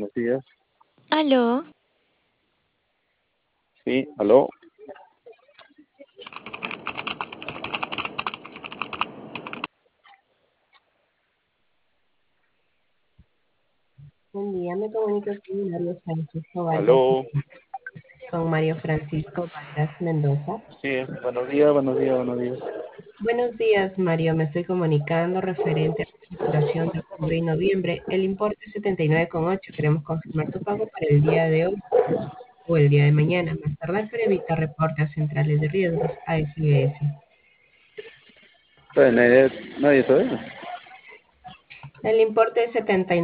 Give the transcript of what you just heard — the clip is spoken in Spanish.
buenos días. Aló, Sí, aló. Buen día, me comunico con Mario Francisco Vargas, Aló. con Mario Francisco Vargas Mendoza. Sí, buenos días, buenos días, buenos días. Buenos días, Mario. Me estoy comunicando referente a la facturación de octubre y noviembre. El importe es 79,8. Queremos confirmar tu pago para el día de hoy o el día de mañana, más tardar para evitar reporte a centrales de riesgos ASBS. Pues nadie sabe. El importe es